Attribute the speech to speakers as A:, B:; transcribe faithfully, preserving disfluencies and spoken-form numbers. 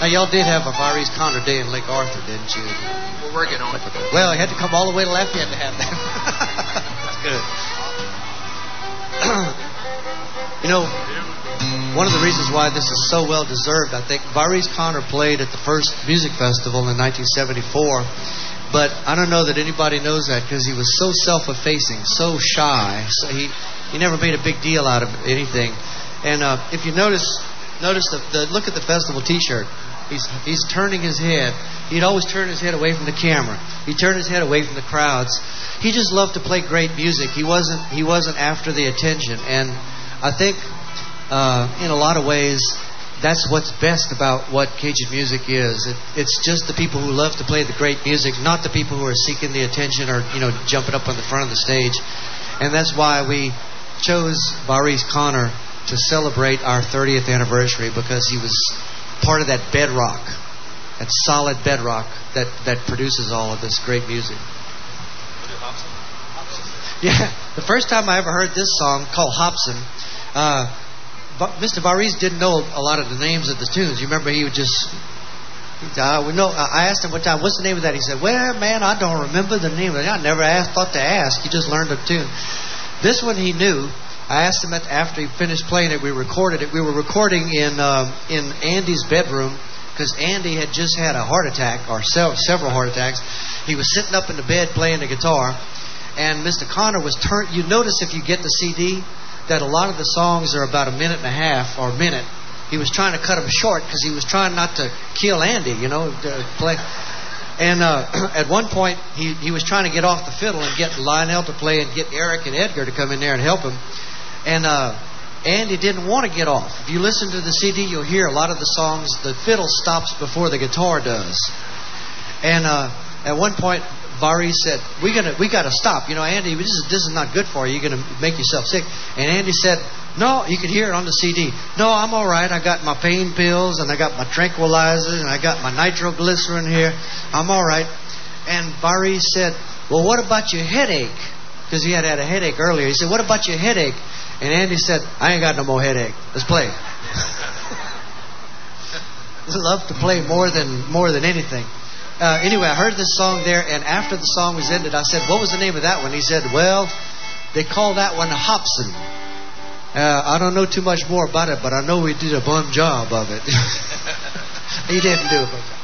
A: Now, y'all did have a Maurice Connor Day in Lake Arthur, didn't you?
B: We're working on it.
A: Well, I had to come all the way to Lafayette to have that. That's good. You know, one of the reasons why this is so well deserved, I think, Maurice Connor played at the first music festival in nineteen seventy-four. But I don't know that anybody knows that because he was so self-effacing, so shy. So he, he never made a big deal out of anything. And uh, if you notice, notice the, the look at the festival T-shirt. He's he's turning his head. He'd always turn his head away from the camera. He'd turn his head away from the crowds. He just loved to play great music. He wasn't he wasn't after the attention. And I think uh, in a lot of ways, that's what's best about what Cajun music is. It, it's just the people who love to play the great music, not the people who are seeking the attention or, you know, jumping up on the front of the stage. And that's why we chose Maurice Connor to celebrate our thirtieth anniversary, because he was part of that bedrock, that solid bedrock that, that produces all of this great music. Yeah, the first time I ever heard this song called Hobson, uh, Mister Maurice didn't know a lot of the names of the tunes. You remember he would just... Uh, we know, I asked him one time, what's the name of that? He said, well, man, I don't remember the name of it. I never asked, thought to ask. He just learned a tune. This one he knew. I asked him at, after he finished playing it, we recorded it. We were recording in uh, in Andy's bedroom because Andy had just had a heart attack, or se- several heart attacks. He was sitting up in the bed playing the guitar, and Mister Connor was turned. You notice if you get the C D that a lot of the songs are about a minute and a half or a minute. He was trying to cut them short because he was trying not to kill Andy, you know, to play. And uh, at one point, he, he was trying to get off the fiddle and get Lionel to play and get Eric and Edgar to come in there and help him. And uh, Andy didn't want to get off. If you listen to the C D, you'll hear a lot of the songs, the fiddle stops before the guitar does. And uh, at one point, Maurice said, we gonna we got to stop. You know, Andy, this is, this is not good for you. You're going to make yourself sick. And Andy said, no, you could hear it on the C D. No, I'm all right. I got my pain pills, and I got my tranquilizers, and I got my nitroglycerin here. I'm all right. And Maurice said, well, what about your headache? Because he had had a headache earlier. He said, what about your headache? And Andy said, I ain't got no more headache. Let's play. He loved to play more than more than anything. Uh, anyway, I heard this song there, and after the song was ended, I said, what was the name of that one? He said, well, they call that one Hobson. Uh, I don't know too much more about it, but I know we did a bum job of it. He didn't do a bum job.